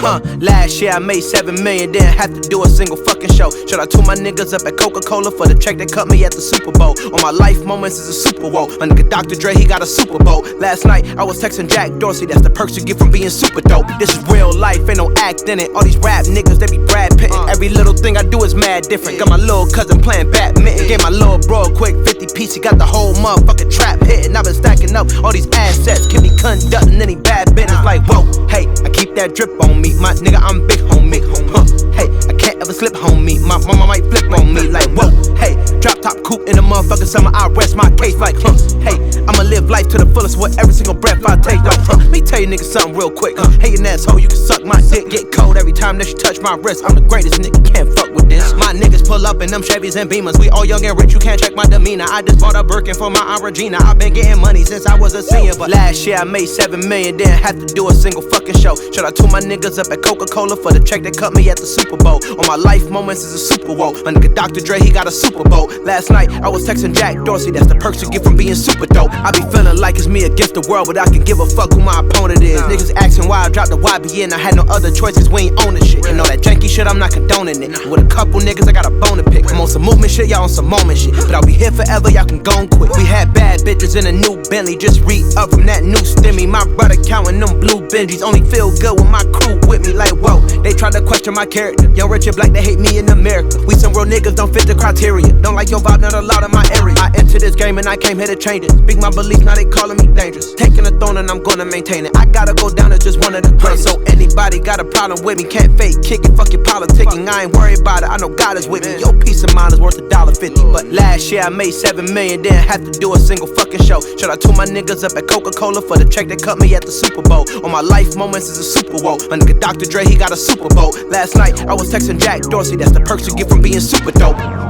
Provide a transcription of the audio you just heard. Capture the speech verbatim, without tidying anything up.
Huh, last year I made seven million, didn't have to do a single fucking show. Shout out to my niggas up at Coca-Cola for the check that cut me at the Super Bowl. All my life moments is a Super Bowl. My nigga Doctor Dre, he got a Super Bowl. Last night I was texting Jack Dorsey, that's the perks you get from being super dope. This is real life, ain't no act in it. All these rap niggas, they be Brad Pittin'. Every little thing I do is mad different. Got my little cousin playing badminton. Gave my little bro a quick fifty piece, he got the whole motherfucking trap hitting. I've been stacking up all these assets, can be conducting any bad business. Like whoa, hey, I keep that drip on me, my nigga, I'm big homie. Huh, hey, I can't ever slip homie, my mama might flip on me. Like whoa, hey, drop top coupe in the motherfucking summer, I rest my case. Like huh, hey, I'ma live life to the fullest with every single breath I take. Though, huh, let me tell you niggas something real quick. Uh, hating asshole, you can suck my dick, get cold every time that you touch my wrist. I'm the greatest nigga, can't fuck with this. My niggas pull up in them Chevys and Beamers. We all young and rich, you can't check my demeanor. I just bought a Birkin for my Aunt Regina. I've been getting money since I was a senior, but last year I made seven million, didn't have to do a single fucking show. Shout out to my niggas up at Coca-Cola for the check that cut me at the Super Bowl. All my life moments is a Super Bowl. My nigga Doctor Dre, he got a Super Bowl. Last night I was texting Jack Dorsey, that's the perks you get from being super dope. I be feeling like it's me against the world, but I can give a fuck who my opponent is. Niggas asking why I dropped the Y B N, I had no other choices, we ain't owning shit. And all that janky shit, I'm not condoning it. With a couple niggas, I got a bone to pick. I'm on some movement shit, y'all on some moment shit. But I'll be here forever, y'all can go and quit. We had bad bitches in a new Bentley, just re-up from that new stimmy. My brother counting them blue Benjis, only feel good with my crew with me. Like whoa, they try to question my character. Young, rich, and black, they hate me in America. We some real niggas, don't fit the criteria. Don't like your vibe, not allowed in my area. I entered this game and I came here to change it. Speak my beliefs, now they calling me dangerous. Taking the throne and I'm gonna maintain it. I gotta go down as just one of the greatest. So anybody got a problem with me, can't fake kick it, fuck your politicking. I ain't worried about it, I know God is with me. Your peace of mind is worth a dollar fifty. But last year I made seven million, didn't have to do a single fucking show. Shout out to my niggas up at Coca-Cola for the check that cut me at the Super Bowl. All my life moments is a Super Bowl. My nigga Doctor Dre, he got a Super Bowl. Last night I was texting Jack Dorsey, that's the perks you get from being super dope.